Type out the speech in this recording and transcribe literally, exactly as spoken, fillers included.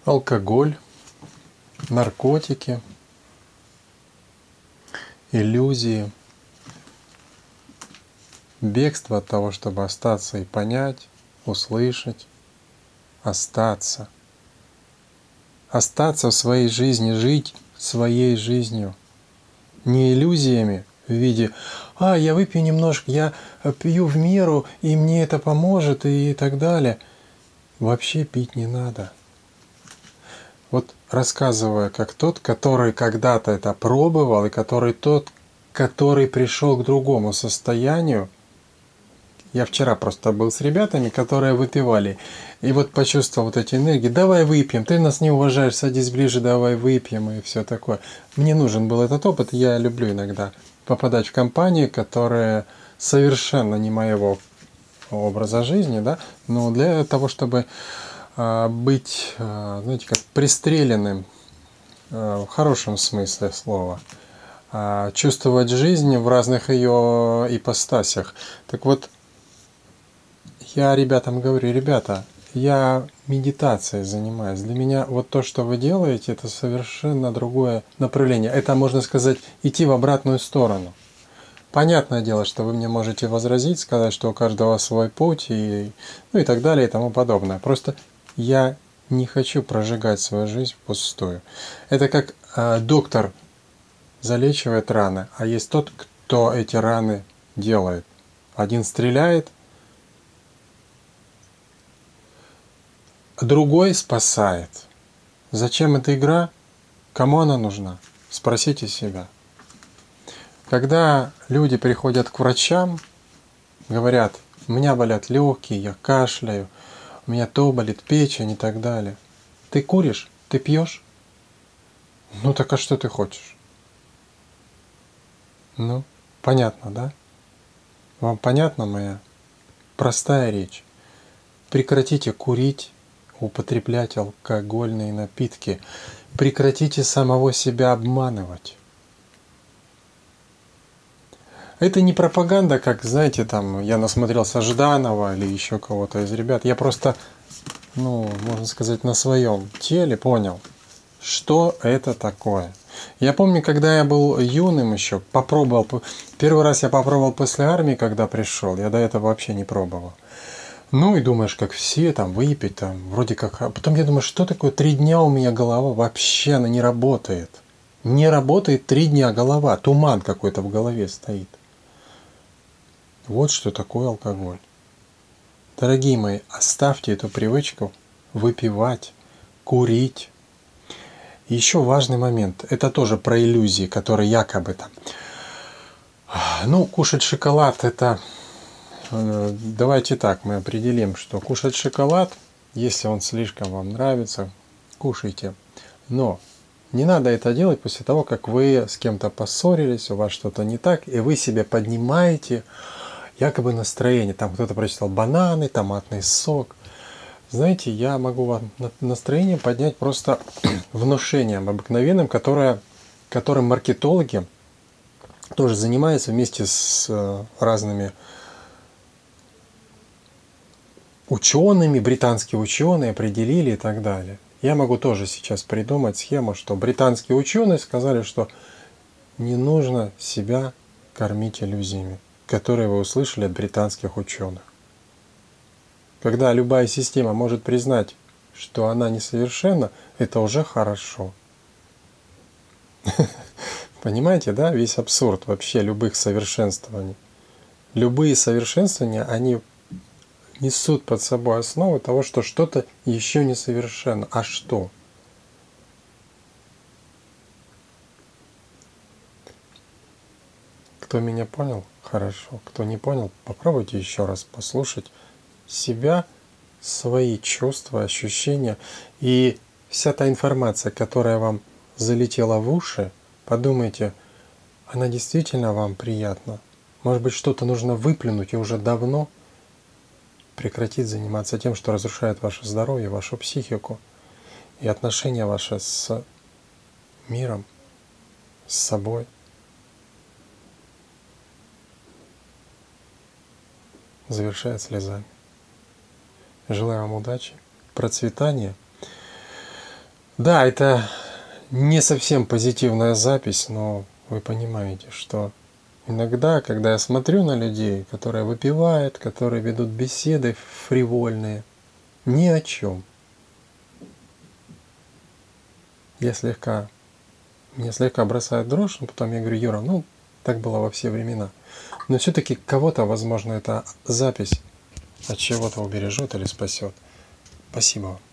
алкоголь, наркотики, иллюзии, бегство от того, чтобы остаться и понять, услышать, остаться. Остаться в своей жизни, жить своей жизнью, не иллюзиями в виде «а, я выпью немножко, я пью в меру, и мне это поможет» и так далее. Вообще пить не надо. Вот рассказывая, как тот, который когда-то это пробовал, и который тот, который пришел к другому состоянию. Я вчера просто был с ребятами, которые выпивали, и вот почувствовал вот эти энергии. Давай выпьем, ты нас не уважаешь, садись ближе, давай выпьем и все такое. Мне нужен был этот опыт, я люблю иногда попадать в компании, которые совершенно не моего образа жизни, да, но для того, чтобы а, быть, а, знаете, как пристреленным, а, в хорошем смысле слова, а, чувствовать жизнь в разных ее ипостасях. Так вот, я ребятам говорю, ребята, я медитацией занимаюсь. Для меня вот то, что вы делаете, это совершенно другое направление. Это, можно сказать, идти в обратную сторону. Понятное дело, что вы мне можете возразить, сказать, что у каждого свой путь, и, ну и так далее, и тому подобное. Просто я не хочу прожигать свою жизнь впустую. Это как э, доктор залечивает раны, а есть тот, кто эти раны делает. Один стреляет, другой спасает. Зачем эта игра? Кому она нужна? Спросите себя. Когда люди приходят к врачам, говорят, у меня болят легкие, я кашляю, у меня то болит печень и так далее. Ты куришь? Ты пьешь? Ну так а что ты хочешь? Ну, понятно, да? Вам понятна моя простая речь? Прекратите курить, употреблять алкогольные напитки. Прекратите самого себя обманывать. Это не пропаганда, как, знаете, там, я насмотрелся Жданова или еще кого-то из ребят. Я просто, ну, можно сказать, на своем теле понял, что это такое. Я помню, когда я был юным еще, попробовал, первый раз я попробовал после армии, когда пришел, я до этого вообще не пробовал. Ну и думаешь, как все, там, выпить, там, вроде как... А потом я думаю, что такое, три дня у меня голова, вообще она не работает. Не работает три дня голова, туман какой-то в голове стоит. Вот что такое алкоголь. Дорогие мои, оставьте эту привычку выпивать, курить. И еще важный момент, это тоже про иллюзии, которые якобы там... Ну, кушать шоколад, это... Давайте так, мы определим, что кушать шоколад, если он слишком вам нравится, кушайте. Но не надо это делать после того, как вы с кем-то поссорились, у вас что-то не так, и вы себе поднимаете якобы настроение. Там кто-то прочитал бананы, томатный сок. Знаете, я могу вам настроение поднять просто внушением обыкновенным, которое, которым маркетологи тоже занимаются вместе с разными учеными, британские ученые определили и так далее. Я могу тоже сейчас придумать схему, что британские ученые сказали, что не нужно себя кормить иллюзиями, которые вы услышали от британских ученых. Когда любая система может признать, что она несовершенна, это уже хорошо. Понимаете, да, весь абсурд вообще любых совершенствований. Любые совершенствования, они несут под собой основу того, что что-то еще несовершенно. А что? Кто меня понял? Хорошо. Кто не понял, попробуйте еще раз послушать себя, свои чувства, ощущения. И вся та информация, которая вам залетела в уши, подумайте, она действительно вам приятна? Может быть, что-то нужно выплюнуть и уже давно прекратить заниматься тем, что разрушает ваше здоровье, вашу психику и отношения ваши с миром, с собой. Завершая слезами. Желаю вам удачи, процветания Да, это не совсем позитивная запись, но вы понимаете, что иногда, когда я смотрю на людей, которые выпивают, которые ведут беседы фривольные, ни о чем, я слегка, меня слегка бросает дрожь, но потом я говорю: Юра, ну, так было во все времена. Но все-таки кого-то, возможно, эта запись от чего-то убережет или спасет. Спасибо вам.